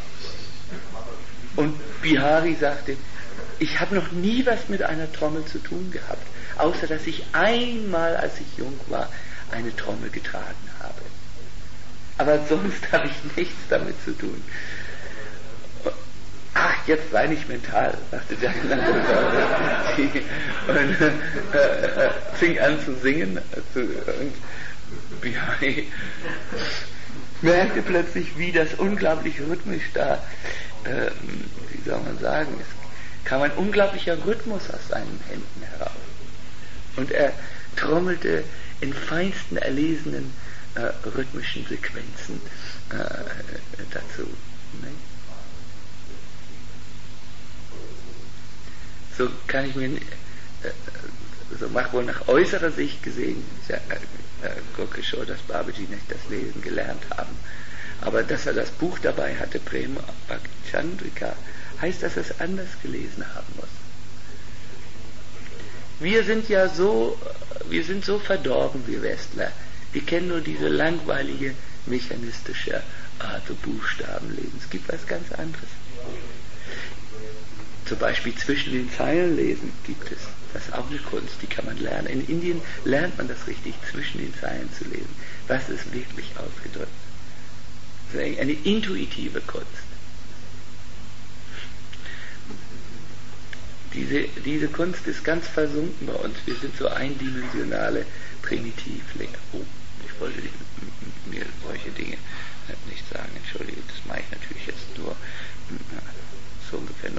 Und Bihari sagte, ich habe noch nie was mit einer Trommel zu tun gehabt, außer dass ich einmal, als ich jung war, eine Trommel getragen habe. Aber sonst habe ich nichts damit zu tun. Ach, jetzt sei nicht mental, sagte Jagannath und fing an zu singen und Bihari merkte plötzlich, wie das unglaublich rhythmisch da, wie soll man sagen, es kam ein unglaublicher Rhythmus aus seinen Händen heraus. Und er trommelte in feinsten erlesenen rhythmischen Sequenzen dazu. Ne? So kann ich mir, so mag wohl nach äußerer Sicht gesehen, Gokishore Das Babaji nicht das Lesen gelernt haben. Aber dass er das Buch dabei hatte, Prema Bhaktichandrika, heißt, dass er es anders gelesen haben muss. Wir sind so verdorben, wir Westler. Wir kennen nur diese langweilige, mechanistische Art, so Buchstaben lesen. Es gibt was ganz anderes. Zum Beispiel zwischen den Zeilen lesen gibt es. Das ist auch eine Kunst, die kann man lernen. In Indien lernt man das richtig, zwischen den Zeilen zu lesen. Was ist wirklich ausgedrückt? Das ist eine intuitive Kunst. Diese Kunst ist ganz versunken bei uns. Wir sind so eindimensionale Primitivlinge. Oh, ich wollte mir solche Dinge nicht sagen. Entschuldige, das mache ich natürlich jetzt nur so ungefähr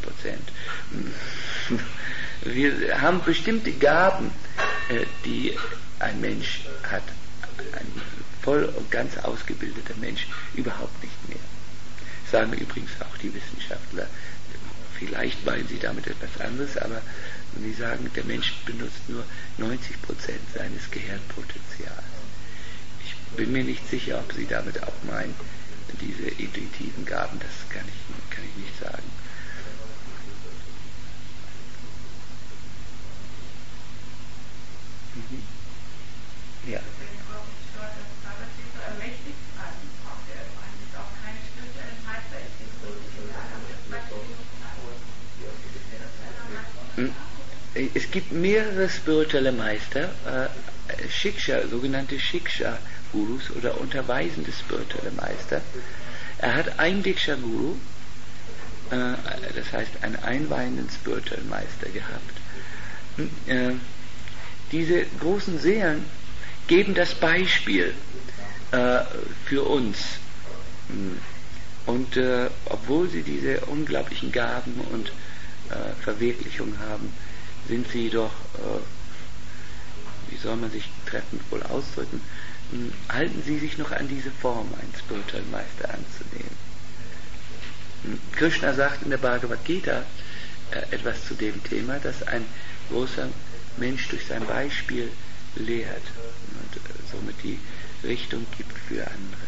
90%. Wir haben bestimmte Gaben, die ein Mensch hat. voll und ganz ausgebildeter Mensch überhaupt nicht mehr. Sagen übrigens auch die Wissenschaftler. Vielleicht meinen sie damit etwas anderes, aber sie sagen, der Mensch benutzt nur 90% seines Gehirnpotenzials. Ich bin mir nicht sicher, ob sie damit auch meinen, diese intuitiven Gaben, das kann ich nicht sagen. Mhm. Ja. Es gibt mehrere spirituelle Meister, Shiksha, sogenannte Shiksha-Gurus oder unterweisende spirituelle Meister. Er hat einen Diksha-Guru, das heißt einen einweihenden spirituellen Meister gehabt. Diese großen Seelen geben das Beispiel für uns. Und obwohl sie diese unglaublichen Gaben und Verwirklichung haben, sind sie doch, wie soll man sich treffend wohl ausdrücken, halten sie sich noch an diese Form, einen spirituellen Meister anzunehmen. Krishna sagt in der Bhagavad Gita etwas zu dem Thema, dass ein großer Mensch durch sein Beispiel lehrt und somit die Richtung gibt für andere.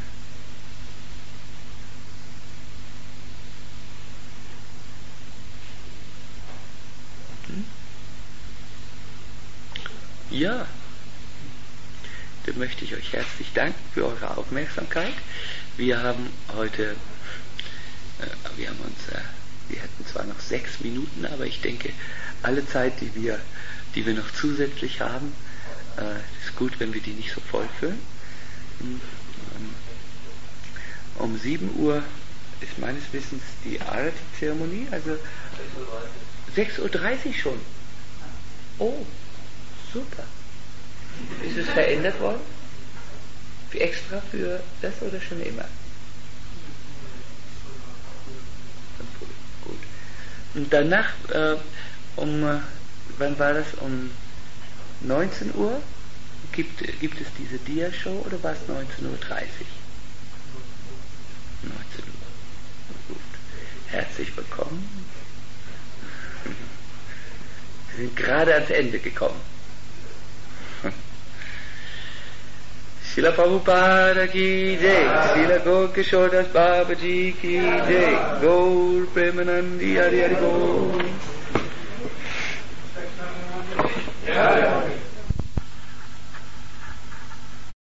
Ja, dann möchte ich euch herzlich danken für eure Aufmerksamkeit. Wir haben heute, wir hätten zwar noch 6 Minuten, aber ich denke, alle Zeit, die wir noch zusätzlich haben, ist gut, wenn wir die nicht so voll füllen. Um 7 Uhr ist meines Wissens die Arati-Zeremonie, also 6:30 Uhr schon. Oh, super. Ist es verändert worden? Extra für das oder schon immer? Gut. Und danach, wann war das? Um 19 Uhr? Gibt es diese Dia-Show oder war es 19:30 Uhr? 19 Uhr. Gut. Herzlich willkommen. Wir sind gerade ans Ende gekommen. Srila Prabhupada ki jai, Srila Gokishore Das Babaji ki jai, Gaur Premanandi Hari Hari Bol.